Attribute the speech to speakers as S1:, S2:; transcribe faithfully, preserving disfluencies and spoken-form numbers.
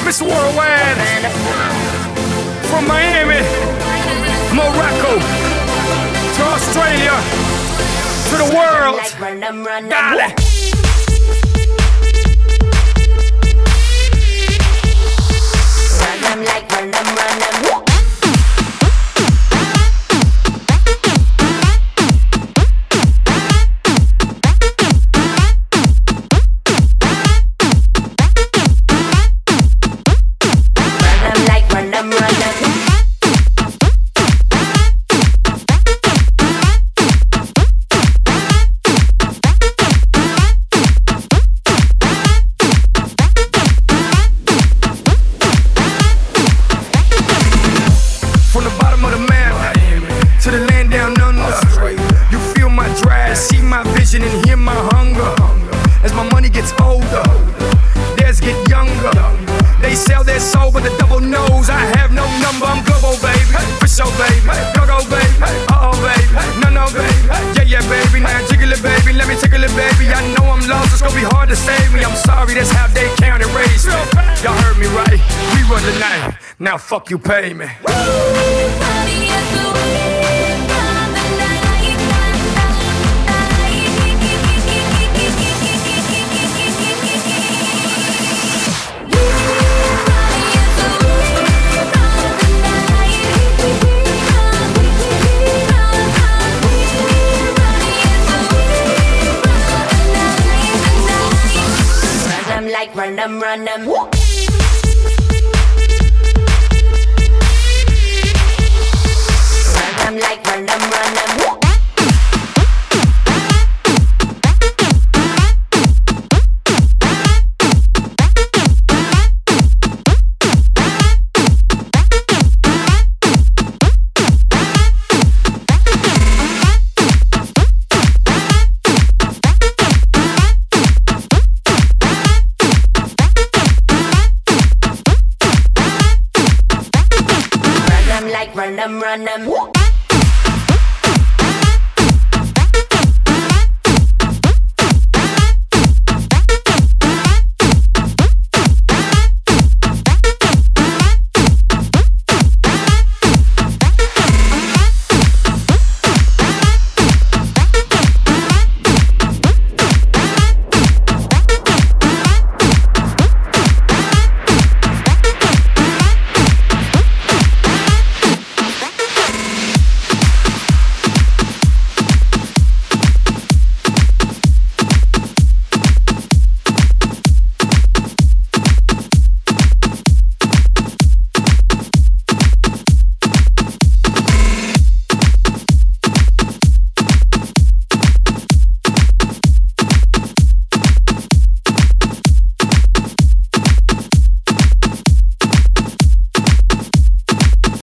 S1: Mister Worldwide, from Miami, Morocco, to Australia, to the world. Dale.
S2: Run them like run them, run them.
S1: To the land down under, you feel my drive, see my vision and hear my hunger. As my money gets older, theirs get younger. They sell their soul but the double knows I have no number. I'm global, baby, for sure, baby. Go go, baby, uh oh, baby, no no, baby. Yeah yeah, baby, now jiggle it, baby. Let me tickle it, baby. I know I'm lost, it's gonna be hard to save me. I'm sorry, that's how they count and raise me. Y'all heard me right, we run the night. Now fuck you, pay me.
S2: Like run them, run them. Run them like run them, run them. Like run them, run them.